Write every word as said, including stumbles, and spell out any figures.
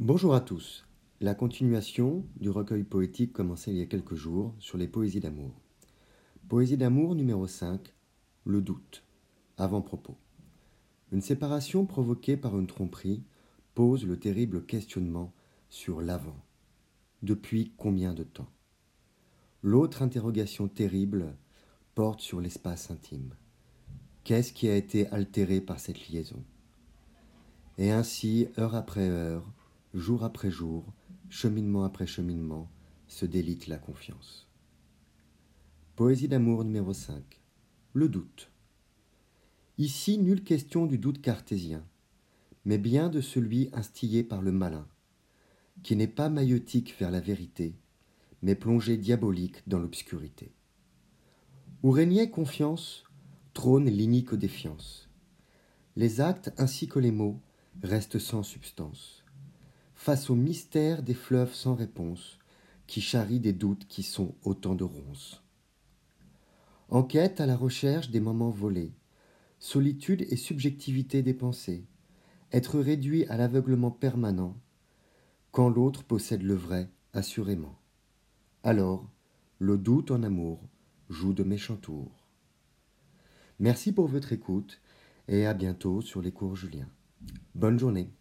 Bonjour à tous. La continuation du recueil poétique commencé il y a quelques jours sur les poésies d'amour. Poésie d'amour numéro cinq, le doute. Avant-propos. Une séparation provoquée par une tromperie pose le terrible questionnement sur l'avant. Depuis combien de temps? L'autre interrogation terrible porte sur l'espace intime. Qu'est-ce qui a été altéré par cette liaison? Et ainsi, heure après heure, jour après jour, cheminement après cheminement, se délite la confiance. Poésie d'amour numéro cinq. Le doute. Ici, nulle question du doute cartésien, mais bien de celui instillé par le malin, qui n'est pas maïeutique vers la vérité, mais plongé diabolique dans l'obscurité. Où régnait confiance, trône l'inique défiance. Les actes ainsi que les mots restent sans substance, face au mystère des fleuves sans réponse, qui charrient des doutes qui sont autant de ronces. Enquête à la recherche des moments volés, solitude et subjectivité des pensées, être réduit à l'aveuglement permanent, quand l'autre possède le vrai, assurément. Alors, le doute en amour joue de méchants tours. Merci pour votre écoute et à bientôt sur les cours Julien. Bonne journée.